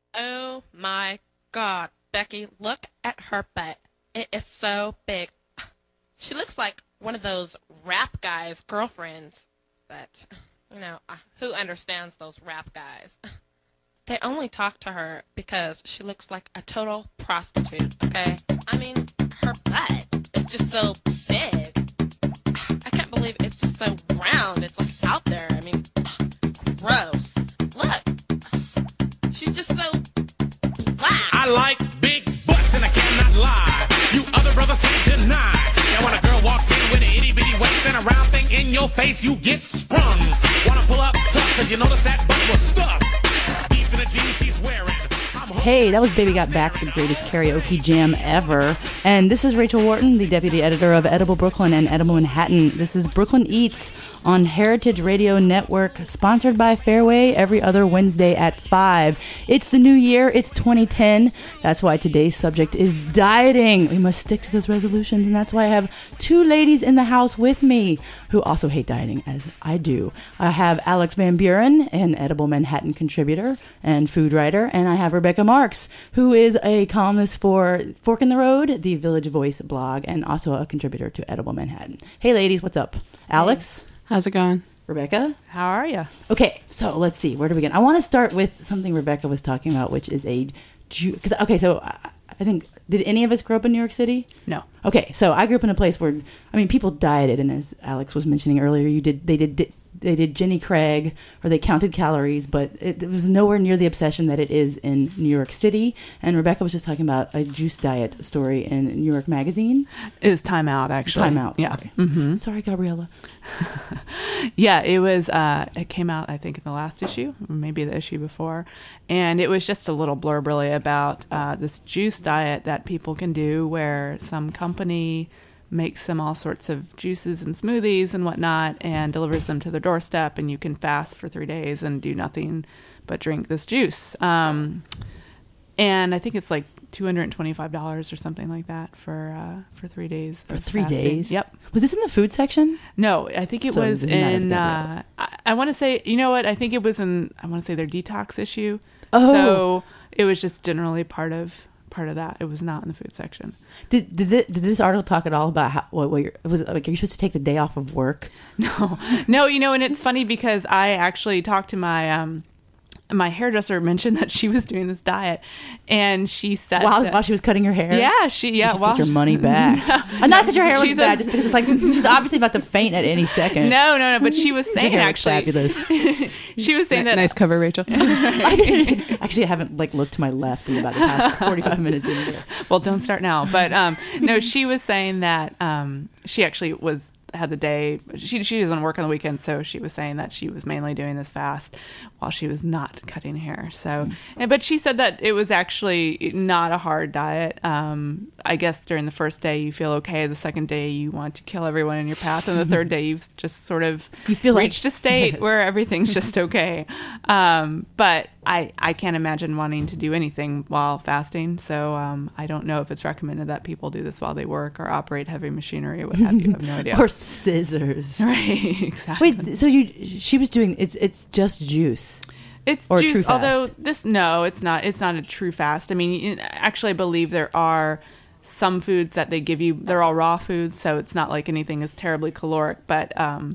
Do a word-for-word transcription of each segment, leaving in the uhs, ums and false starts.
Oh my God, Becky, look at her butt. It is so big. She looks like one of those rap guys' girlfriends. But, you know, uh, who understands those rap guys? They only talk to her because she looks like a total prostitute, okay? I mean, her butt is just so big. I can't believe it's just so round. It's like out there. I mean, gross. Look, she's just so black. I like big butts and I cannot lie. You other brothers can't deny. Now when a girl walks in with an itty bitty waist and a round thing in your face, you get sprung. Wanna pull up tough cause you notice that butt was stuffed. Deep in the jeans she's wearing. Hey, that was Baby Got Back, the greatest karaoke jam ever. And this is Rachel Wharton, the deputy editor of Edible Brooklyn and Edible Manhattan. This is Brooklyn Eats on Heritage Radio Network, sponsored by Fairway every other Wednesday at five. It's the new year. It's twenty ten. That's why today's subject is dieting. We must stick to those resolutions, and that's why I have two ladies in the house with me who also hate dieting, as I do. I have Alex Van Buren, an Edible Manhattan contributor and food writer, and I have Rebecca Marks, who is a columnist for Fork in the Road, the Village Voice blog, and also a contributor to Edible Manhattan. Hey, ladies, what's up? Alex? Hey. How's it going? Rebecca? How are you? Okay, so let's see. Where do we begin? I want to start with something Rebecca was talking about, which is a... Ju- Cause, okay, so I, I think... Did any of us grow up in New York City? No. Okay, so I grew up in a place where... I mean, people dieted, and as Alex was mentioning earlier, you did they did... did They did Jenny Craig, or they counted calories, but it, it was nowhere near the obsession that it is in New York City. And Rebecca was just talking about a juice diet story in New York Magazine. It was Time Out, actually. Time Out, yeah. sorry. Mm-hmm. Sorry, Gabriella. Yeah, it was, uh, it came out, I think, in the last issue, or maybe the issue before. And it was just a little blurb, really, about uh, this juice diet that people can do where some company makes them all sorts of juices and smoothies and whatnot and delivers them to their doorstep, and you can fast for three days and do nothing but drink this juice. Um, and I think it's like two hundred twenty-five dollars or something like that for uh, for three days. For three fasting. days? Yep. Was this in the food section? No, I think it So was this is not in, a uh, I, I want to say, you know what, I think it was in, I want to say their detox issue. Oh. So it was just generally part of part of that. It was not in the food section. Did did, it, did this article talk at all about how what, what you're, was it like? Are you supposed to take the day off of work? No, no. You know, and it's funny because I actually talked to my um my hairdresser, mentioned that she was doing this diet, and she said While, that, while she was cutting her hair? yeah, she yeah, You should while get your money back. Uh, not that your hair was She's a- bad, just because it's like she's obviously about to faint at any second. no, no, no. But she was Your saying hair looks actually, fabulous. she was saying that Nice cover, Rachel. I didn't, actually, I haven't like looked to my left in about the past forty-five minutes in here. well, don't start now. But um, no, she was saying that um, she actually was had the day. She she doesn't work on the weekend, so she was saying that she was mainly doing this fast while she was not cutting hair. So, and, but she said that it was actually not a hard diet. Um, I guess during the first day you feel okay. The second day you want to kill everyone in your path, and the third day you've just sort of You feel like- reached a state where everything's just okay. Um, but I I can't imagine wanting to do anything while fasting. So um, I don't know if it's recommended that people do this while they work or operate heavy machinery or what have you. I have no idea. Or scissors. Right, exactly. Wait, so you she was doing it's it's just juice. It's or a juice, true fast. although this no, it's not. It's not a true fast. I mean, you, actually, I believe there are some foods that they give you. They're all raw foods, so it's not like anything is terribly caloric. But um,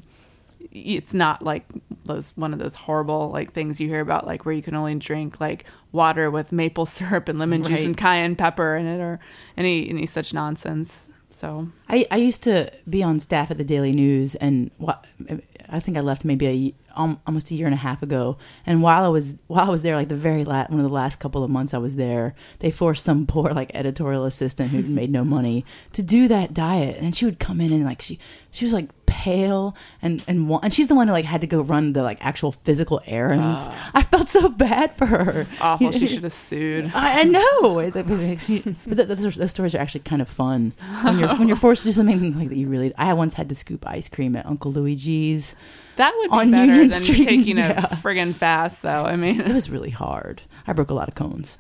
it's not like those one of those horrible like things you hear about, like where you can only drink like water with maple syrup and lemon juice Right. and cayenne pepper in it, or any any such nonsense. So I, I used to be on staff at the Daily News, and wh- I think I left maybe a um, almost a year and a half ago. And while I was while I was there, like the very last one of the last couple of months I was there, they forced some poor like editorial assistant who made no money to do that diet, and she would come in and like she she was like pale and and wa- and she's the one who like had to go run the like actual physical errands. Uh, I felt so bad for her. awful. She should have sued. I, I know. It- it- she- but th- those, those stories are actually kind of fun when you're when you're forced to do something like that. You really. I once had to scoop ice cream at Uncle Luigi's. That would be on better Union than Street, taking a yeah. friggin' fast, though. I mean, It was really hard. I broke a lot of cones.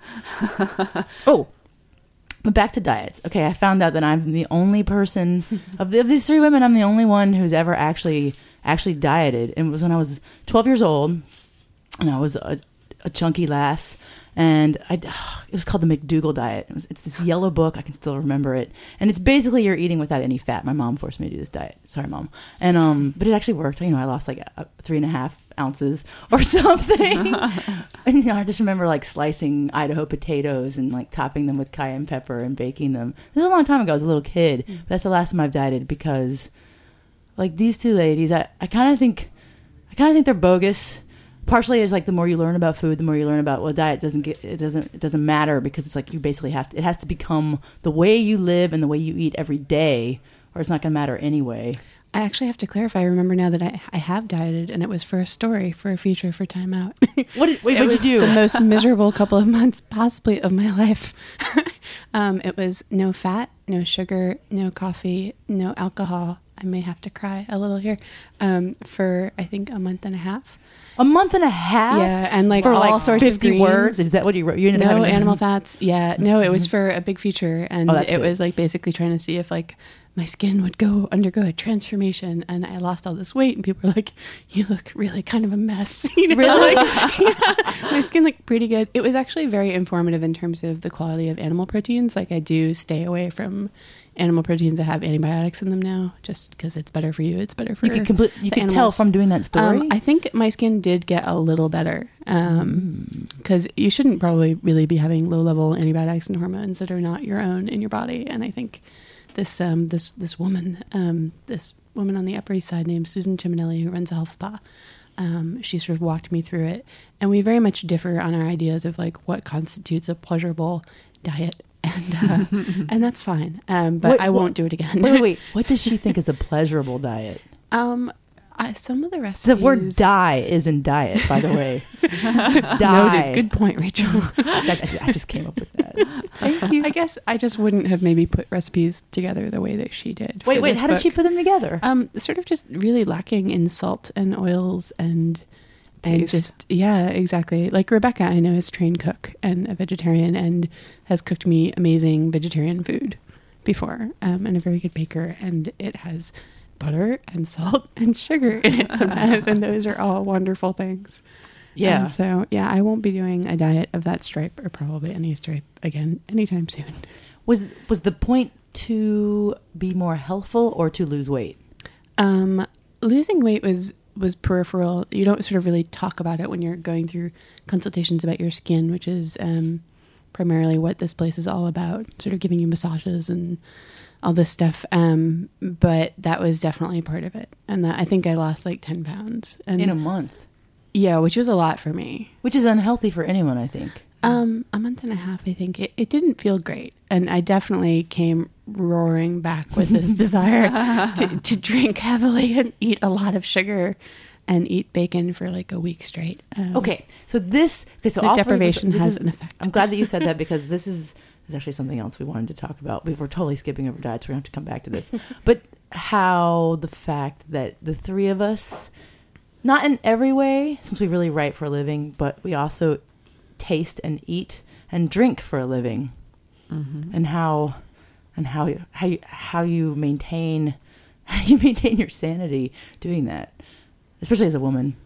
Oh, but back to diets. Okay, I found out that I'm the only person of, the, of these three women. I'm the only one who's ever actually actually dieted, and it was when I was twelve years old, and I was a, a chunky lass, and I, it was called the McDougall diet. It was, it's this yellow book. I can still remember it, and it's basically you're eating without any fat. My mom forced me to do this diet. Sorry, Mom. And um, but it actually worked. You know, I lost like a, three and a half ounces or something. And you know, I just remember like slicing Idaho potatoes and like topping them with cayenne pepper and baking them. This is a long time ago. I was a little kid. But that's the last time I've dieted because, like these two ladies, I, I kind of think, I kind of think they're bogus. Partially is like the more you learn about food, the more you learn about well, diet doesn't get it doesn't it doesn't matter because it's like you basically have to. It has to become the way you live and the way you eat every day, or it's not going to matter anyway. I actually have to clarify. I remember now that I, I have dieted, and it was for a story, for a feature for Time Out. What did, wait, it what was did you do? The most miserable couple of months, possibly, of my life. um, it was no fat, no sugar, no coffee, no alcohol. I may have to cry a little here. Um, for I think a month and a half. A month and a half? Yeah, and like for all like sorts fifty of greens. words? Is that what you wrote? You ended up No having animal fats. Yeah, no, it was for a big feature, and Oh, that's it good. was like basically trying to see if like my skin would go undergo a transformation, and I lost all this weight, and people were like, "You look really kind of a mess." You know? Really? Like, yeah, my skin looked pretty good. It was actually very informative in terms of the quality of animal proteins. Like I do stay away from animal proteins that have antibiotics in them now, just because it's better for you. It's better for You could complete, you the could tell animals. from doing that story. Um, I think my skin did get a little better because you shouldn't probably really be having low-level antibiotics and hormones that are not your own in your body. And I think this um, this this woman, um, this woman on the Upper East Side named Susan Chiminelli, who runs a health spa, um, she sort of walked me through it, and we very much differ on our ideas of like what constitutes a pleasurable diet. And uh, and that's fine, um, but Wait, I won't what- do it again. wait, wait, wait. What does she think is a pleasurable diet? Um, I, some of the recipes. The word "die" is in diet, by the way. Die. Noted. Good point, Rachel. That- I, I just came up with that. Thank you. I guess I just wouldn't have maybe put recipes together the way that she did. Wait, for wait. this How did book. she put them together? Um, sort of just really lacking in salt and oils and and Taste. just yeah, exactly. Like Rebecca, I know is a trained cook and a vegetarian and has cooked me amazing vegetarian food before, um, and a very good baker. And it has butter and salt and sugar in it sometimes, and those are all wonderful things. Yeah. And so yeah, I won't be doing a diet of that stripe or probably any stripe again anytime soon. Was was the point to be more healthful or to lose weight? Um, losing weight was was peripheral. You don't sort of really talk about it when you're going through consultations about your skin, which is um, primarily what this place is all about, sort of giving you massages and all this stuff. Um, but that was definitely part of it. And that I think I lost like ten pounds. And In a month, yeah, which was a lot for me. which is unhealthy for anyone, I think. Um, a month and a half, I think. It, it didn't feel great. And I definitely came roaring back with this desire to, to drink heavily and eat a lot of sugar and eat bacon for like a week straight. Um, Okay, so this okay, so, So all three of us- deprivation this has is- an effect. I'm glad that you said that because this is, is actually something else we wanted to talk about. We were totally skipping over diets. We're going to have to come back to this. But how the fact that the three of us, not in every way, since we really write for a living, but we also taste and eat and drink for a living, Mm-hmm. and how and how you, how you, how you maintain how you maintain your sanity doing that, especially as a woman.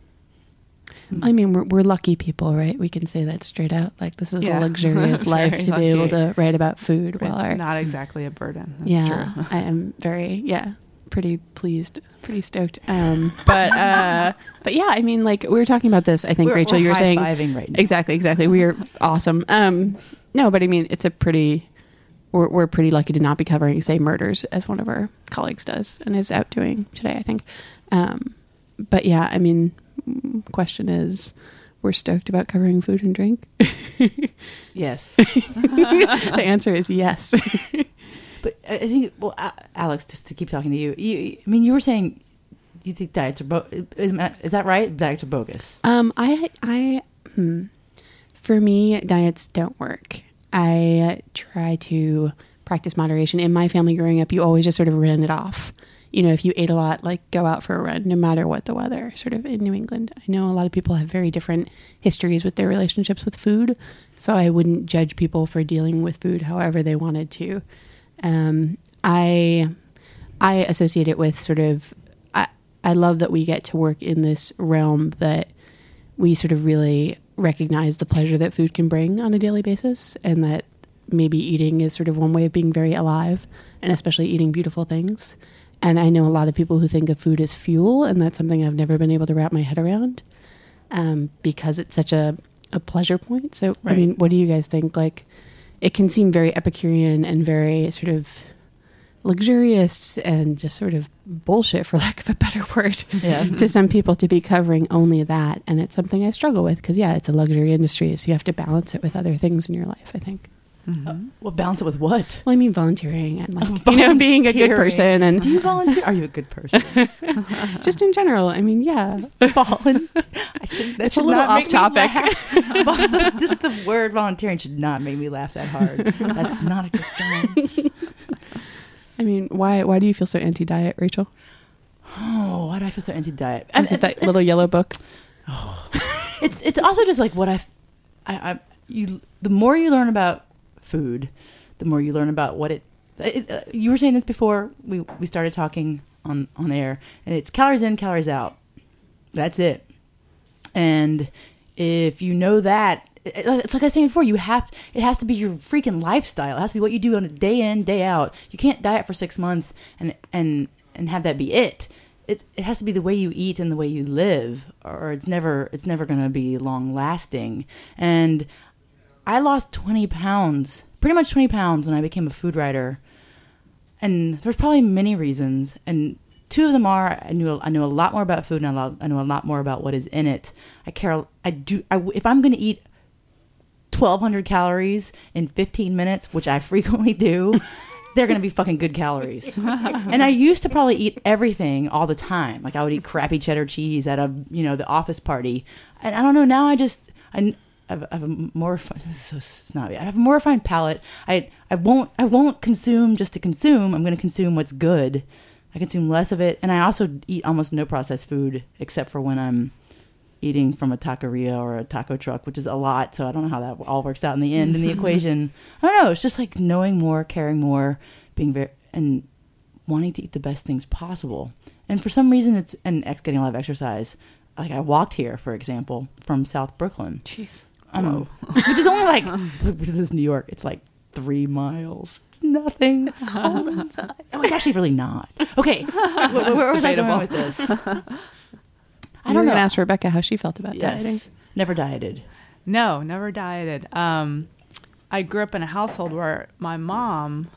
I mean, we're, we're lucky people, right? We can say that straight out. Like, this is Yeah. a luxurious life Very to be able lucky. to write about food. It's While our, not exactly a burden. That's yeah, true. I am very, yeah, pretty pleased, pretty stoked. Um, but, uh, but yeah, I mean, like, we were talking about this, I think, We're- Rachel, we're you were saying, high-fiving right now. exactly, exactly. We are awesome. Um, no, but I mean, it's a pretty, we're, we're pretty lucky to not be covering, say, murders as one of our colleagues does and is out doing today, I think. Um, but yeah, I mean, question is, we're stoked about covering food and drink. Yes. The answer is yes. But I I think, well, A- Alex, just to keep talking to you, you I mean, you were saying you think diets are bo- is, is that right? Diets are bogus. Um, I, I, hmm. For me, diets don't work. I try to practice moderation. In my family growing up, you always just sort of ran it off. You know, if you ate a lot, like go out for a run, no matter what the weather, sort of in New England. I know a lot of people have very different histories with their relationships with food. So I wouldn't judge people for dealing with food however they wanted to. Um, I, I associate it with sort of, I, I love that we get to work in this realm that we sort of really recognize the pleasure that food can bring on a daily basis, and that maybe eating is sort of one way of being very alive, and especially eating beautiful things. And I know a lot of people who think of food as fuel, and that's something I've never been able to wrap my head around, um, because it's such a, a pleasure point. So, Right. I mean, what do you guys think? Like, it can seem very Epicurean and very sort of luxurious and just sort of bullshit, for lack of a better word, Yeah. to some people to be covering only that. And it's something I struggle with because, yeah, it's a luxury industry, so you have to balance it with other things in your life, I think. Uh, well, balance it with what? Well, I mean, volunteering and, like, you know, being a good person, and Do you volunteer? Are you a good person? just in general. I mean, yeah. Volunteer. I should, that It's a should little not make me off-topic. laugh. Vol- the- Just the word volunteering should not make me laugh that hard. That's not a good sign. I mean, why why do you feel so anti-diet, Rachel? Oh, why do I feel so anti-diet? Is it that little yellow book? It's it's also just like what I've, I I you the more you learn about food, the more you learn about what it. it uh, you were saying this before we we started talking on on air, and it's calories in, calories out. That's it. And if you know that, it- it's like I was saying before, you have it has to be your freaking lifestyle. It has to be what you do on a day in, day out. You can't diet for six months and and and have that be it. It it has to be the way you eat and the way you live, or it's never it's never going to be long lasting. And I lost twenty pounds, pretty much twenty pounds when I became a food writer. And there's probably many reasons, and two of them are I knew I knew a lot more about food, and I, lo- I know a lot more about what is in it. I care. I do. I, if I'm going to eat twelve hundred calories in fifteen minutes, which I frequently do, they're going to be fucking good calories. And I used to probably eat everything all the time. Like I would eat crappy cheddar cheese at a you know the office party, and I don't know. Now I just I. I have, I have a more refined, this is so snobby. I have a more refined palate. I I won't I won't consume just to consume. I'm going to consume what's good. I consume less of it, and I also eat almost no processed food except for when I'm eating from a taqueria or a taco truck, which is a lot. So I don't know how that all works out in the end in the equation. I don't know. It's just like knowing more, caring more, being very and wanting to eat the best things possible. And for some reason, it's and ex- getting a lot of exercise. Like I walked here, for example, from South Brooklyn. Jeez. Um, which is only like this is New York. It's like three miles. It's nothing. It's cold outside. No, it's actually really not. Okay, where, where, where was I going with this? I I don't don't know. to ask Rebecca how she felt about Yes, dieting. never dieted. No, never dieted. Um, I grew up in a household where my mom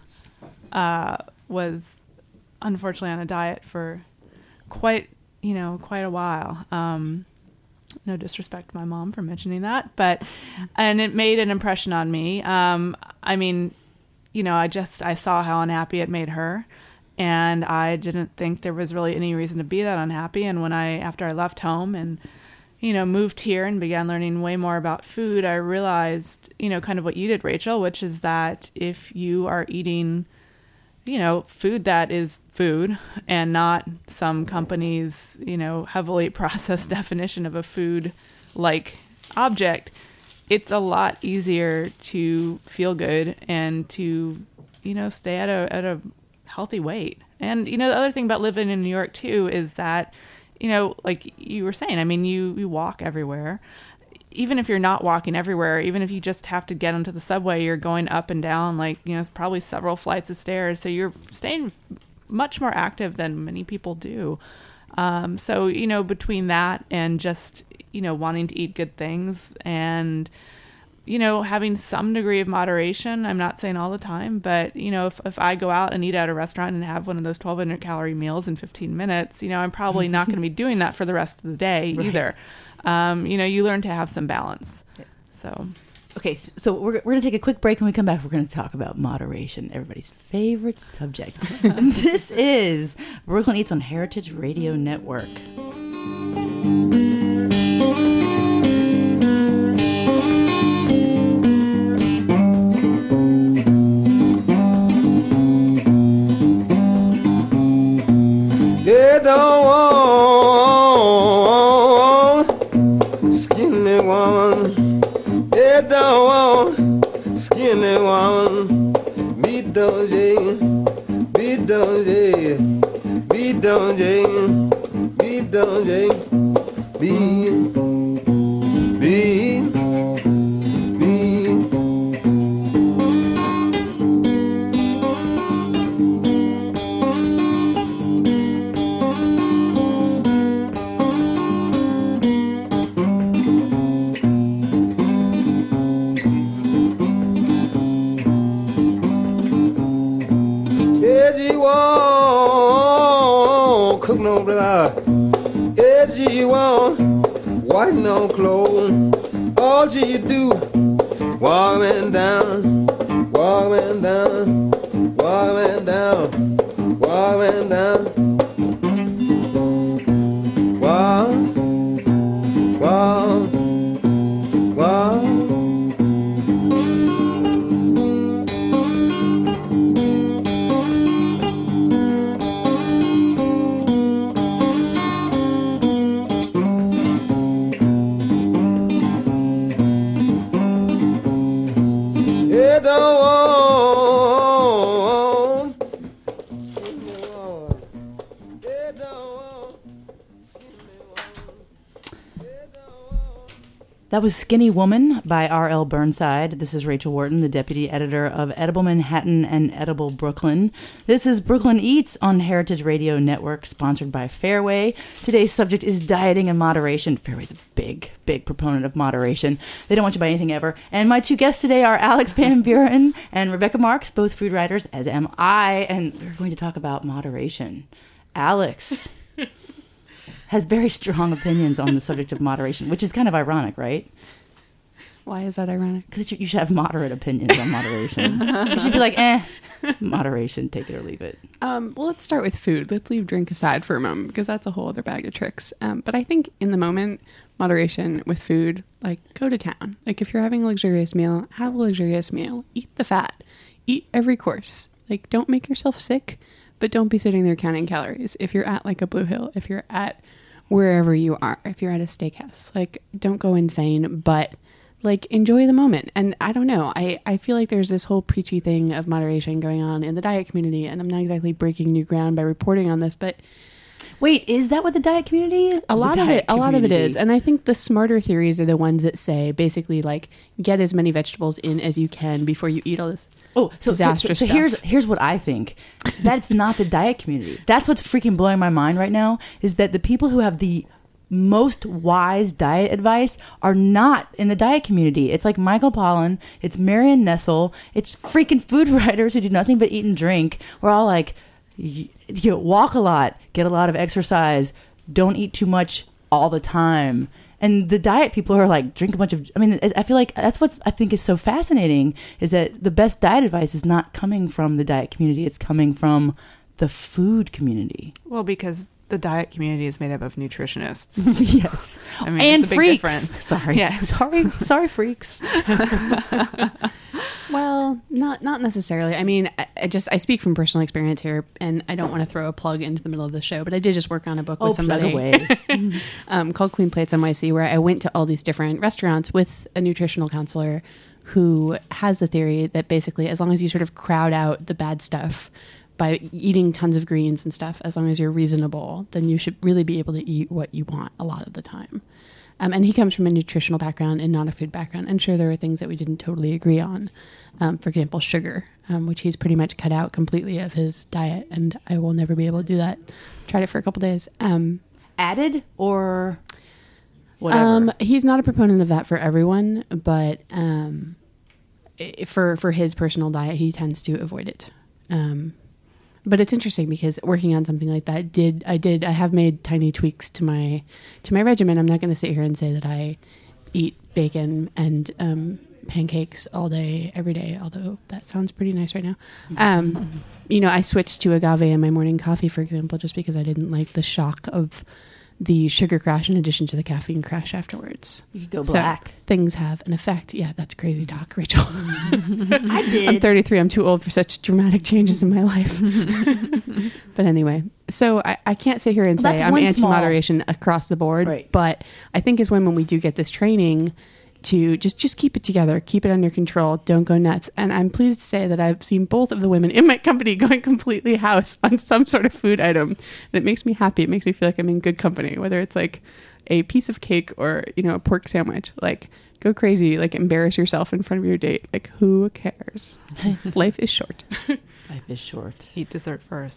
uh, was unfortunately on a diet for quite, you know, quite a while. Um, no disrespect to my mom for mentioning that, but, and it made an impression on me. Um, I mean, you know, I just, I saw how unhappy it made her, and I didn't think there was really any reason to be that unhappy. And when I, after I left home and, you know, moved here and began learning way more about food, I realized, you know, kind of what you did, Rachel, which is that if you are eating, you know, food that is food and not some company's, you know, heavily processed definition of a food-like object, it's a lot easier to feel good and to, you know, stay at a at a healthy weight. And, you know, the other thing about living in New York, too, is that, you know, like you were saying, I mean, you, you walk everywhere. Even if you're not walking everywhere, even if you just have to get onto the subway, you're going up and down, like, you know, probably several flights of stairs. So you're staying much more active than many people do. Um, so, you know, between that and just, you know, wanting to eat good things and, you know, having some degree of moderation, I'm not saying all the time, but, you know, if, if I go out and eat at a restaurant and have one of those twelve hundred calorie meals in fifteen minutes, you know, I'm probably not going to be doing that for the rest of the day Right. either. Um, you know, you learn to have some balance. So, Okay, so, so we're, we're going to take a quick break. When we come back, we're going to talk about moderation, everybody's favorite subject. And this is Brooklyn Eats on Heritage Radio Network. They don't want skinny woman. They don't want skinny woman. Me don't J, me don't J, me don't J, me don't J, me. on, blah. Yeah, she want white no clothes. All she do, walking down, walking down, walking down, walking down. Wow, wow, wow. It don't want, it don't want. That was Skinny Woman by R L Burnside. This is Rachel Wharton, the deputy editor of Edible Manhattan and Edible Brooklyn. This is Brooklyn Eats on Heritage Radio Network, sponsored by Fairway. Today's subject is dieting and moderation. Fairway's a big, big proponent of moderation. They don't want you to buy anything ever. And my two guests today are Alex Van Buren and Rebecca Marks, both food writers, as am I. And we're going to talk about moderation. Alex has very strong opinions on the subject of moderation, which is kind of ironic, right? Why is that ironic? Because you should have moderate opinions on moderation. You should be like, eh, moderation, take it or leave it. Um, well, let's start with food. Let's leave drink aside for a moment because that's a whole other bag of tricks. Um, but I think in the moment, moderation with food, like go to town. Like if you're having a luxurious meal, have a luxurious meal. Eat the fat. Eat every course. Like don't make yourself sick, but don't be sitting there counting calories. If you're at like a Blue Hill, if you're at wherever you are, if you're at a steakhouse, like don't go insane, but like enjoy the moment. And I don't know, I, I feel like there's this whole preachy thing of moderation going on in the diet community, and I'm not exactly breaking new ground by reporting on this, but Wait, is that what the diet community? a lot of it, a lot of it is. And I think the smarter theories are the ones that say basically like get as many vegetables in as you can before you eat all this. Oh, so, disastrous so, so stuff. here's here's what I think. That's not the diet community. That's what's freaking blowing my mind right now, is that the people who have the most wise diet advice are not in the diet community. It's like Michael Pollan, it's Marion Nessel, it's freaking food writers who do nothing but eat and drink. We're all like, you, you know, walk a lot, get a lot of exercise, don't eat too much all the time. And the diet people are like, drink a bunch of, I mean, I feel like that's what I think is so fascinating, is that the best diet advice is not coming from the diet community. It's coming from the food community. Well, because the diet community is made up of nutritionists. Yes. I mean, and it's a big freaks. difference. Sorry. Yeah. Sorry. Sorry, freaks. Well, not not necessarily. I mean, I, I just I speak from personal experience here, and I don't want to throw a plug into the middle of the show, but I did just work on a book with Oh, plug somebody away. um, called Clean Plates N Y C, where I went to all these different restaurants with a nutritional counselor who has the theory that basically, as long as you sort of crowd out the bad stuff by eating tons of greens and stuff, as long as you're reasonable, then you should really be able to eat what you want a lot of the time. Um, and he comes from a nutritional background and not a food background. And sure, there are things that we didn't totally agree on. Um, for example, sugar, um, which he's pretty much cut out completely of his diet. And I will never be able to do that. Tried it for a couple days. Um, Added or whatever? um, he's not a proponent of that for everyone, but um, i- for for his personal diet, he tends to avoid it. Um, but it's interesting because working on something like that did I did I have made tiny tweaks to my to my regimen. I'm not going to sit here and say that I eat bacon and um, pancakes all day every day, although that sounds pretty nice right now. Um, you know, I switched to agave in my morning coffee, for example, just because I didn't like the shock of the sugar crash in addition to the caffeine crash afterwards. You could go So black. things have an effect. Yeah, that's crazy talk, Rachel. I did. I'm thirty-three. I'm too old for such dramatic changes in my life. But anyway, so I, I can't sit here and Well, say that's I'm one anti-moderation across the board. Right. But I think as women, we do get this training to just, just keep it together, keep it under control, don't go nuts. And I'm pleased to say that I've seen both of the women in my company going completely house on some sort of food item. And it makes me happy. It makes me feel like I'm in good company, whether it's like a piece of cake or, you know, a pork sandwich. Like, go crazy, like embarrass yourself in front of your date. Like, who cares? Life is short. Life is short. Eat dessert first.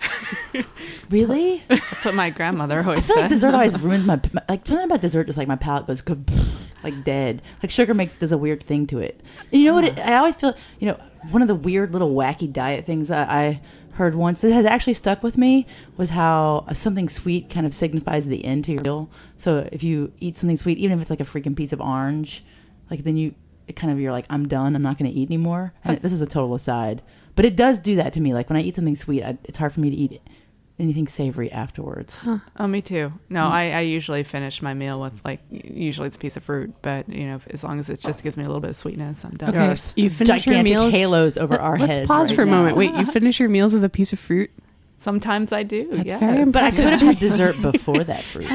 Really? That's what my grandmother I always feel like said. dessert always ruins my, like, something about dessert is like my palate goes like dead. Like sugar makes, does a weird thing to it. And you know what? It, I always feel, you know, one of the weird little wacky diet things I, I heard once that has actually stuck with me was how something sweet kind of signifies the end to your meal. So if you eat something sweet, even if it's like a freaking piece of orange, like then you it kind of you're like, I'm done. I'm not going to eat anymore. And this is a total aside, but it does do that to me. Like when I eat something sweet, I, it's hard for me to eat anything savory afterwards. Huh. Oh, me too. No, mm. I, I usually finish my meal with like usually it's a piece of fruit, but you know, as long as it just gives me a little bit of sweetness, I'm done. Okay, there you finish gigantic your meals, halos over let, our let's heads. Let's pause right for a now. moment. Wait, you finish your meals with a piece of fruit? Sometimes I do. That's yes. very impressive. But I could have had dessert before that fruit.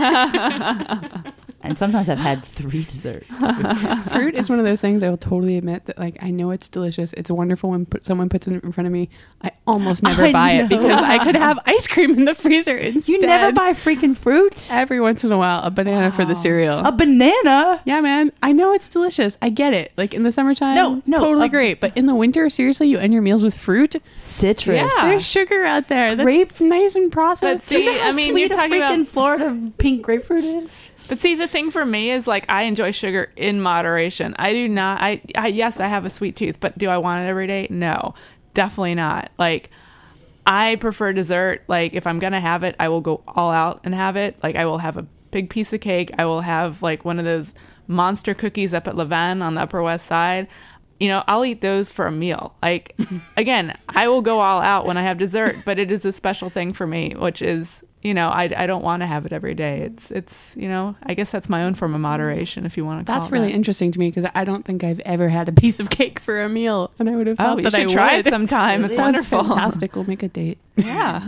And sometimes I've had three desserts. Fruit is one of those things I will totally admit that, like, I know it's delicious. It's wonderful when put, someone puts it in front of me. I almost never I buy know. it because I could have ice cream in the freezer instead. You never buy freaking fruit? Every once in a while, a banana wow. for the cereal. A banana? Yeah, man. I know it's delicious. I get it. Like in the summertime, no, no, totally a, great. But in the winter, seriously, you end your meals with fruit? Citrus. Yeah. There's sugar out there. That's Grape, nice and processed. But see, Do you know how I mean, sweet you're talking a freaking about Florida pink grapefruit is. But see, the thing for me is like I enjoy sugar in moderation. I do not. I, I yes, I have a sweet tooth, but do I want it every day? No, definitely not. Like I prefer dessert. Like if I'm gonna have it, I will go all out and have it. Like I will have a big piece of cake. I will have like one of those monster cookies up at Levan on the Upper West Side. You know, I'll eat those for a meal. Like again, I will go all out when I have dessert, but it is a special thing for me, which is. You know, I, I don't want to have it every day. It's, it's you know, I guess that's my own form of moderation, if you want to call it That's really that. interesting to me because I don't think I've ever had a piece of cake for a meal. And I would have thought oh, you that should I try would. it sometime. It's Sounds wonderful. fantastic. We'll make a date. Yeah.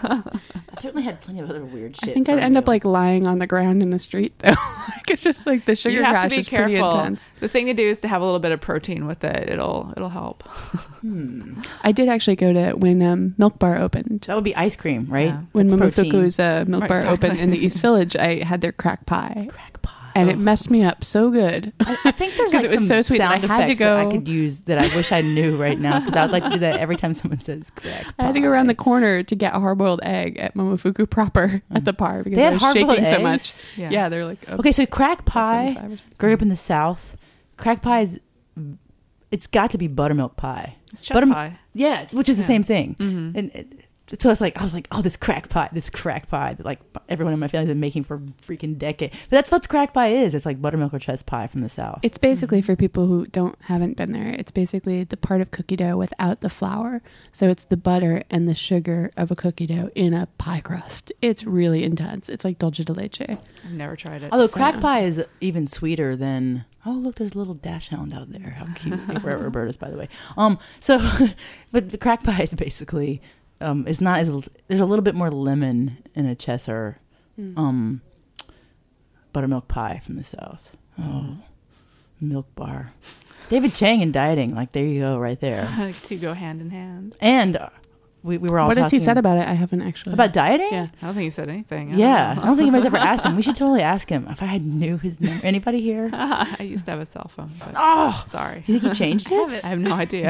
I certainly had plenty of other weird shit. I think I'd end up like lying on the ground in the street, though. Like it's just like the sugar you have crash to be is pretty careful. intense. The thing to do is to have a little bit of protein with it. It'll it'll help. Hmm. I did actually go to when um, Milk Bar opened. That would be ice cream, right? Yeah. When That's Momofuku's uh, Milk Right, Bar exactly. opened in the East Village, I had their crack pie. Crack pie. And it messed me up so good. I, I think there's 'Cause like it was some so sweet that sound I had to effects that I go- could use that I wish I knew right now because I would like to do that every time someone says crack pie. I had to go around the corner to get a hard-boiled egg at Momofuku proper at the bar because They I had was hard-boiled shaking so eggs? much. Yeah. Yeah, they're like Okay, so crack pie, seventy-five or something. growing up in the South, crack pie is, it's got to be buttermilk pie. It's just Butterm- pie. Yeah, which is the Yeah. same thing. Mm-hmm. And it, so it's like, I was like, oh, this crack pie, this crack pie that like everyone in my family's been making for a freaking decade. But that's what crack pie is. It's like buttermilk or chest pie from the South. It's basically for people who don't haven't been there. It's basically the part of cookie dough without the flour. So it's the butter and the sugar of a cookie dough in a pie crust. It's really intense. It's like dulce de leche. I've never tried it. Although So- crack pie is even sweeter than, oh look, there's a little dash hound out there. How cute! Where Roberta's, by the way. Um, so, but the crack pie is basically, um, it's not as there's a little bit more lemon in a Cheshire, Mm. um, buttermilk pie from the South. Oh, Milk Bar. David Chang and dieting, like there you go, right there. to go hand in hand. And uh, we we were all What has he talking said about it? I haven't actually. about dieting. Yeah. I don't think he said anything. I Yeah, don't I don't think anybody's ever asked him. We should totally ask him. If I had knew his name, anybody here? I used to have a cell phone, but Oh, sorry. do you think he changed it? I have no idea.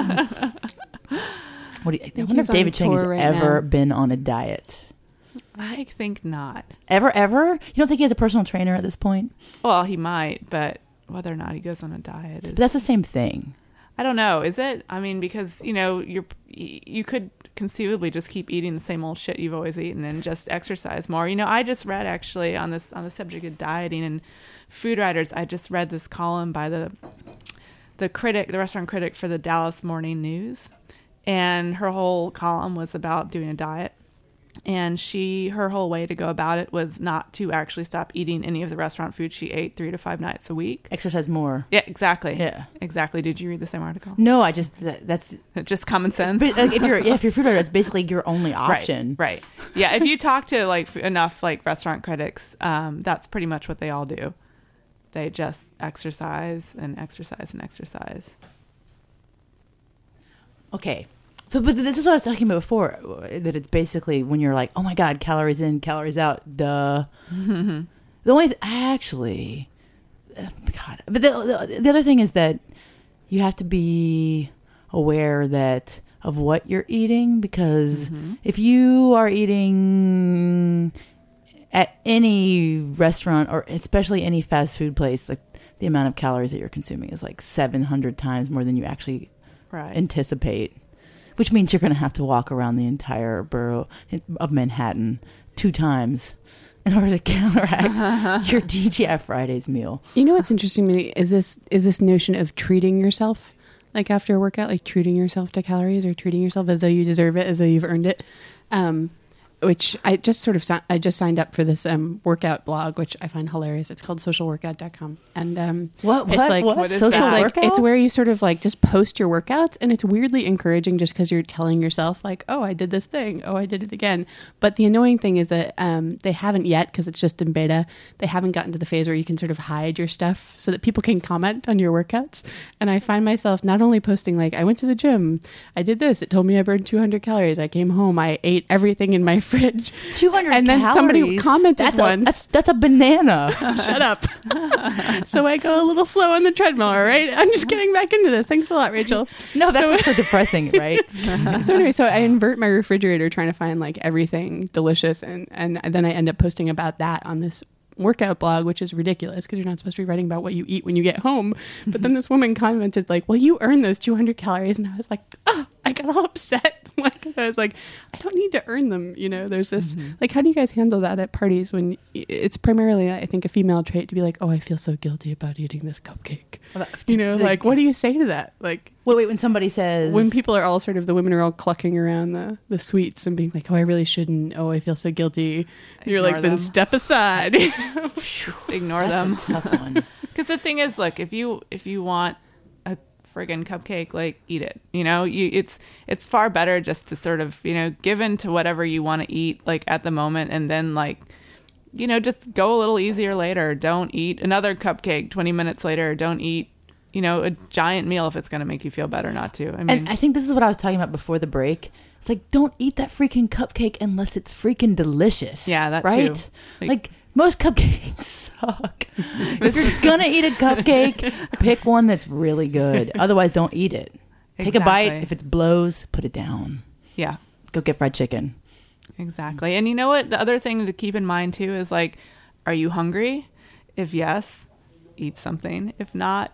What do you, I think wonder if he's on David Chang has tour right ever now. been on a diet. I think not. Ever, ever? You don't think he has a personal trainer at this point? Well, he might, but whether or not he goes on a diet is But that's the same thing. I don't know. Is it? I mean, because you know, you're you could conceivably just keep eating the same old shit you've always eaten and just exercise more. You know, I just read actually on this on the subject of dieting and food writers. I just read this column by the the critic, the restaurant critic for the Dallas Morning News, and her whole column was about doing a diet. And she, her whole way to go about it was not to actually stop eating any of the restaurant food she ate three to five nights a week. Exercise more. Yeah, exactly. Yeah. Exactly. Did you read the same article? No, I just, that, that's, Just common sense. but, like, if you're, yeah, if you're a food writer, it's basically your only option. Right, right. Yeah, if you talk to like f- enough like restaurant critics, um, that's pretty much what they all do. They just exercise and exercise and exercise. Okay. So, but this is what I was talking about before, that it's basically when you're like, oh my God, calories in, calories out, duh. The only, th- actually, uh, God, but the, the, the other thing is that you have to be aware that of what you're eating, because Mm-hmm. if you are eating at any restaurant or especially any fast food place, like the amount of calories that you're consuming is like seven hundred times more than you actually Right. anticipate. which means you're going to have to walk around the entire borough of Manhattan two times in order to counteract your T G I Fridays meal. You know what's interesting to me is this is this notion of treating yourself, like after a workout, like treating yourself to calories or treating yourself as though you deserve it, as though you've earned it. Um, which I just sort of si- I just signed up for this um, workout blog, which I find hilarious. It's called social workout dot com, and um, What? it's What? like what? what is Social that? like workout? it's where you sort of like just post your workouts, and it's weirdly encouraging just because you're telling yourself like, oh, I did this thing, oh, I did it again. But the annoying thing is that um, they haven't yet, because it's just in beta, they haven't gotten to the phase where you can sort of hide your stuff so that people can comment on your workouts. And I find myself not only posting like, I went to the gym, I did this, it told me I burned two hundred calories, I came home, I ate everything in my fridge. two hundred And then somebody calories? commented that's once. A, that's, that's a banana. Shut up. So I go a little slow on the treadmill, all right? I'm just getting back into this. Thanks a lot, Rachel. No, that's So- what's so depressing, right? So anyway, so I invert my refrigerator trying to find like everything delicious, and, and then I end up posting about that on this workout blog, which is ridiculous because you're not supposed to be writing about what you eat when you get home. But then this woman commented like, well, you earn those two hundred calories. And I was like, oh, I got all upset. Like, I was like, I don't need to earn them. You know, there's this, Mm-hmm. like, how do you guys handle that at parties when it's primarily, I think, a female trait to be like, oh, I feel so guilty about eating this cupcake. You know, like, what do you say to that? Like, Wait, wait, when somebody says... when people are all sort of, the women are all clucking around the, the sweets and being like, oh, I really shouldn't. Oh, I feel so guilty. You're Ignore like, then them. step aside. You know? Just ignore That's them. a tough one. Because the thing is, look, if you if you want a friggin' cupcake, like eat it. You know, you it's it's far better just to sort of, you know, give in to whatever you want to eat like at the moment, and then like, you know, just go a little easier later. Don't eat another cupcake twenty minutes later. Don't eat, you know, a giant meal if it's going to make you feel better not to. I mean, And I think this is what I was talking about before the break. It's like, don't eat that freaking cupcake unless it's freaking delicious. Yeah, that right? too. Like, Like- most cupcakes suck. If you're gonna eat a cupcake, pick one that's really good. Otherwise, don't eat it. Take a bite. Exactly. If it blows, put it down. yeah. Go get fried chicken. Exactly. And you know what? The other thing to keep in mind too is like, are you hungry? If yes, eat something. If not,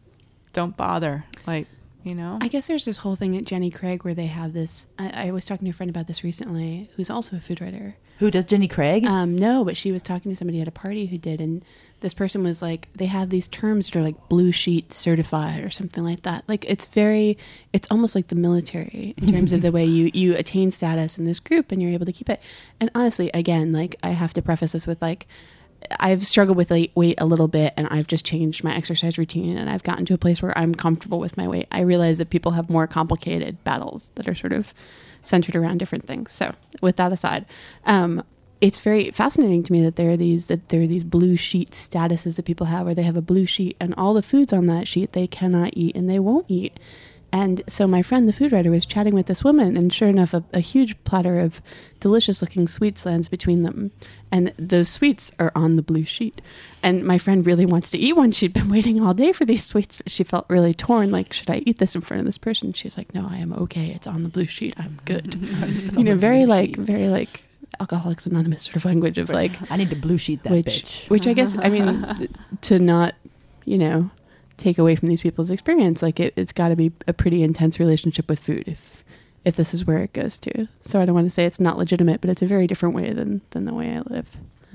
don't bother. Like, you know? I guess there's this whole thing at Jenny Craig where they have this. I, I was talking to a friend about this recently who's also a food writer. Who does Jenny Craig? Um, no, but she was talking to somebody at a party who did, and this person was like, they have these terms that are like blue sheet certified or something like that. Like it's very, it's almost like the military in terms of the way you you attain status in this group and you're able to keep it. And honestly, again, like I have to preface this with like, I've struggled with like weight a little bit, and I've just changed my exercise routine, and I've gotten to a place where I'm comfortable with my weight. I realize that people have more complicated battles that are sort of centered around different things. So with that aside, um, it's very fascinating to me that there are these that there are these blue sheet statuses that people have, where they have a blue sheet and all the foods on that sheet they cannot eat and they won't eat. And so my friend, the food writer, was chatting with this woman, and sure enough, a, a huge platter of delicious-looking sweets lands between them. And those sweets are on the blue sheet. And my friend really wants to eat one. She'd been waiting all day for these sweets, but she felt really torn. Like, should I eat this in front of this person? She's like, no, I am okay. It's on the blue sheet. I'm good. It's You on know, the very blue like, sheet. very like Alcoholics Anonymous sort of language of like, I need to blue sheet that which, bitch. which I guess, I mean, th- to not, you know, take away from these people's experience, like it, it's got to be a pretty intense relationship with food if if this is where it goes to. So I don't want to say it's not legitimate, but it's a very different way than than the way I live.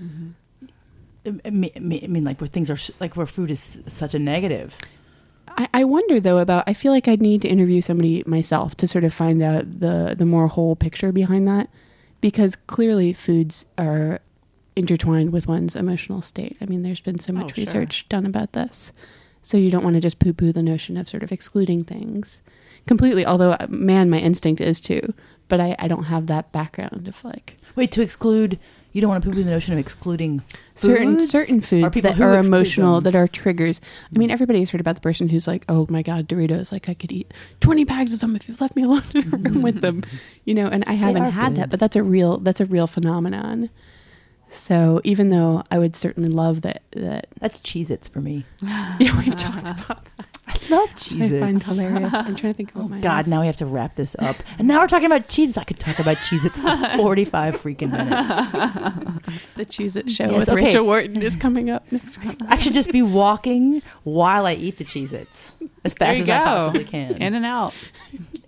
I mean, I mean, like where things are, s- like where food is such a negative. I, I wonder though about, I feel like I'd need to interview somebody myself to sort of find out the the more whole picture behind that, because clearly foods are intertwined with one's emotional state. I mean, there's been so much Oh, sure. research done about this. So you don't want to just poo-poo the notion of sort of excluding things completely, although, uh, man, my instinct is to, but I, I don't have that background of like Wait, to exclude, you don't want to poo-poo the notion of excluding certain foods? certain foods people that who are exclude emotional, them? that are triggers. I mean, everybody's heard about the person who's like, oh my God, Doritos, like I could eat twenty bags of them if you left me alone in a room with them, you know, and I haven't are had good. that, but that's a real, that's a real phenomenon. So even though I would certainly love that, that That's Cheez-Its for me. yeah, we've talked about that. I love Which I find Cheez-Its. hilarious. I'm trying to think of Oh my God, now we have to wrap this up. And now we're talking about Cheez-Its. I could talk about Cheez-Its for forty-five freaking minutes. the Cheez-It show Yes, with okay. Rachel Wharton is coming up next week. I should just be walking while I eat the Cheez-Its as There fast you as go. I possibly can. In and out.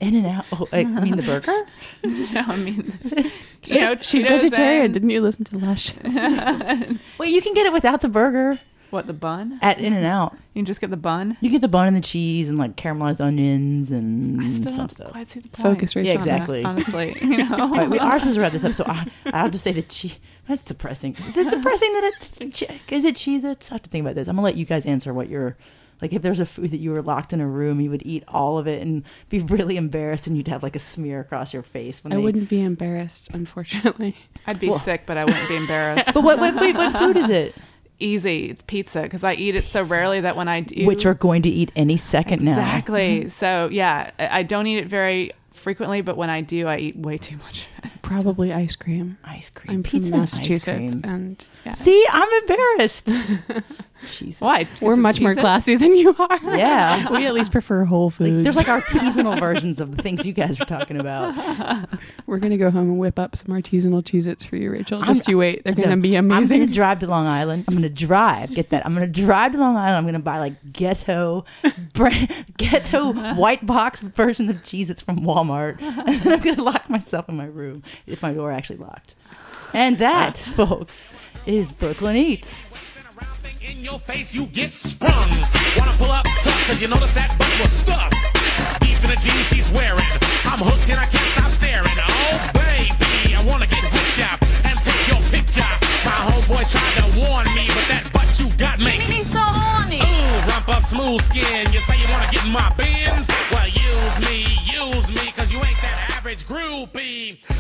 In and Out. Oh, I mean the burger. No, I mean, you know, She's Cheetos vegetarian. and- Didn't you listen to the last show? Wait, you can get it without the burger What, the bun? at In and Out. You can just get the bun. You get the bun and the cheese and like caramelized onions and I still some don't stuff. quite see the point. Focus, Rachel. Yeah, exactly. Honestly, you know. All right, we are supposed to wrap this up, so I, I'll just say the cheese. That's depressing. Is it depressing that it's che- is it Cheez-Its? I have to think about this. I'm gonna let you guys answer what you're like. If there's a food that you were locked in a room, you would eat all of it and be really embarrassed, and you'd have like a smear across your face. When I they, wouldn't be embarrassed, unfortunately. I'd be Well- sick, but I wouldn't be embarrassed. But what what, food, what food is it? Easy. It's pizza because I eat it so rarely that when I do, Which we're going to eat any second now. exactly. So yeah, I I don't eat it very frequently, but when I do, I eat way too much. Probably ice cream. Ice cream. I'm Pizza from and ice Massachusetts, cream. and yeah, See, I'm embarrassed. Jesus. Why? we're Is it much more pizza? classy than you are. Yeah. we at least prefer Whole Foods. Like, there's like artisanal versions of the things you guys are talking about. We're gonna go home and whip up some artisanal Cheez-Its for you, Rachel. I'm- Just you wait; they're gonna No, be I'm amazing. going to drive to Long Island. I'm going to drive. Get that? I'm going to drive to Long Island. I'm going to buy like ghetto, brand, ghetto white box version of Cheez-Its from Walmart, and then I'm going to lock myself in my room if my door actually locked. And that, folks, is Brooklyn Eats. In your face, you get sprung. Wanna pull up tough, cause you notice that butt was stuck. Deep in the jeans she's wearing. I'm hooked and I can't stop staring. Oh, baby, I wanna get hooked up and take your picture. My homeboys tried to warn me, but that butt you got makes me so horny. Ooh, rumpa smooth skin. You say you wanna get in my bins? Well, use me, use me, cause you ain't that average groupie.